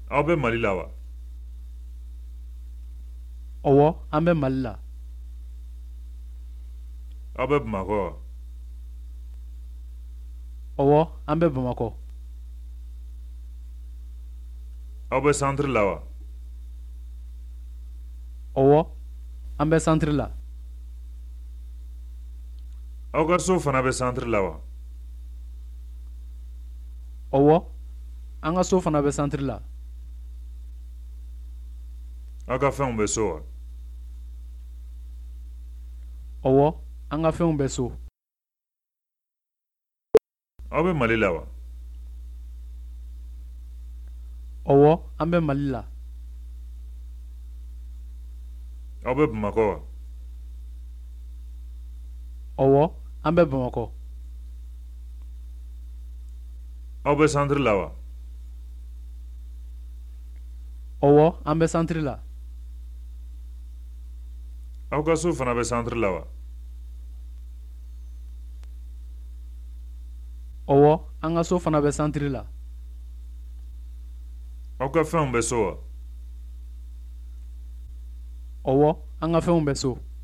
Aw bɛ Mali la wa? Ɔwɔ, an bɛ Mali la. Aw bɛ Bamakɔ wa? Ɔwɔ, an bɛ Bamakɔ. Aw bɛ centre la wa? Ɔwɔ, an bɛ centre la. Aw ka so fana bɛ centre la wa? Ɔwɔ, an ka so fana bɛ centre la. Aw ka fɛnw bɛ so wa? Ɔwɔ, an ka fɛnw bɛ so. Aw bɛ Mali la wa? Ɔwɔ, an bɛ Mali la. Aw bɛ Bamakɔ wa? Ɔwɔ, an bɛ Bamakɔ. Aw bɛ centre la wa? Ɔwɔ, an bɛ centre la. Aw ka so fana bɛ centre la wa? Ɔwɔ, an ka so fana bɛ centre la. Aw ka fɛnw bɛ so wa? Ɔwɔ, an ka fɛnw bɛ so.